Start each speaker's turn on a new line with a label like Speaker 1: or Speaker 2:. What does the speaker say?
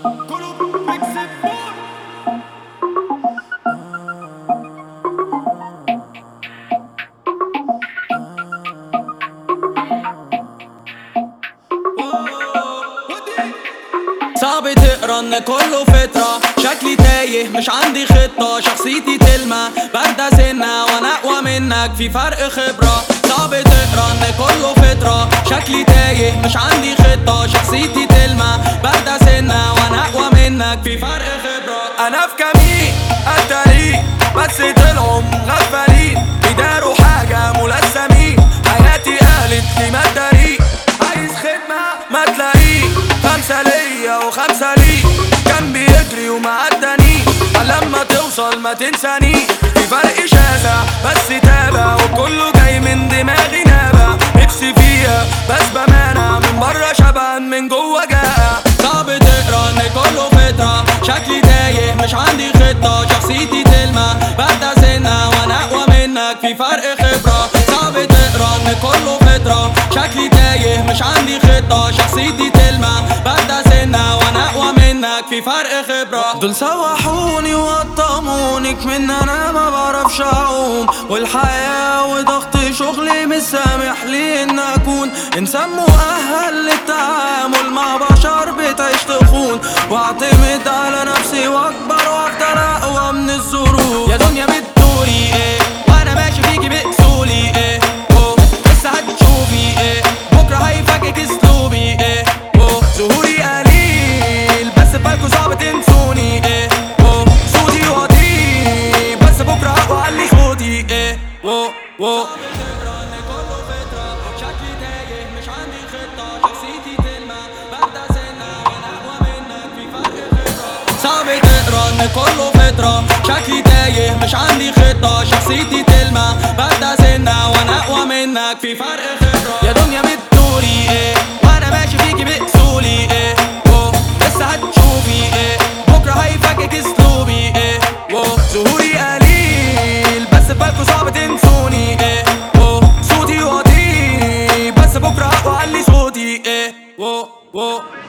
Speaker 1: صعب تقرا ان كله فترة، شكلي تايه مش عندي خطة، شخصيتي تلمع باردة سنة وانا اقوى منك في فرق خبرة. صعب تقرا ان كله فترة، شكلي تايه مش عندي خطة، شخصيتي تلمع باردة سنة وانا اقوى منك في فرق خبرة.
Speaker 2: انا في كمين الطريق بس طلعوا مغفلين، بيداروا حاجة ملثمين، حياتي قالت لي ما تداري، عايز خدمة ما تلاقيه، 5 ليا و5 ليك، كان بيجري وما عداني، لما توصل ما تنساني، في فرق شاسع بس تابع، وكله جاي من دماغي نابع، نفسي فيها بس بمانع، من بره شبعان من جوه جائع.
Speaker 1: صعب تقرا ان كله فترة، شكلي تايه مش عندي خطة، شخصيتي تلمع باردة سنة وانا اقوى منك في فرق خبرة. صعب تقرا ان كله فترة، شكلي تايه مش عندي خطة، شخصيتي تلمع باردة سنة وانا اقوى منك في فرق خبرة.
Speaker 2: دول سوحوني وقطموني من انا ما بعرفش اعوم، والحياة وضغط شغلي مش سامح لي ان اكون انسان مؤهل للتعامل مع بشر بتعيش تخون، واعتمد على نفسي واكبر وافضل اقوى من الظروف.
Speaker 1: يا دنيا بتدوري ايه وانا ماشي فيكي بأسولي ايه، لسه هتشوفي ايه بكره هيفاجئك اسلوبي ايه،
Speaker 2: ظهوري قليل بس بالكوا صعب تنسوني ايه، صوتي واطي بس بكره هقوى علي صوتي ايه.
Speaker 1: شكلي تايه مش عندي خطة، شخصيتي تلمع باردة سنة وانا اقوى منك في فرق خبرة. صعب تقرا ان كله فترة، شكلي تايه مش عندي خطة، شخصيتي تلمع باردة سنة وانا اقوى منك في فرق خبرة.
Speaker 2: يا دنيا بتدوري ايه
Speaker 1: وانا ماشي فيكي بأسولي ايه، لسه هتشوفي ايه بكره هيفاجئك اسلوبي ايه،
Speaker 2: ظهوري قليل بس بالكوا صعب تنسوني ايه، صوتي واطي بس بكره هقوى علي صوتي ايه.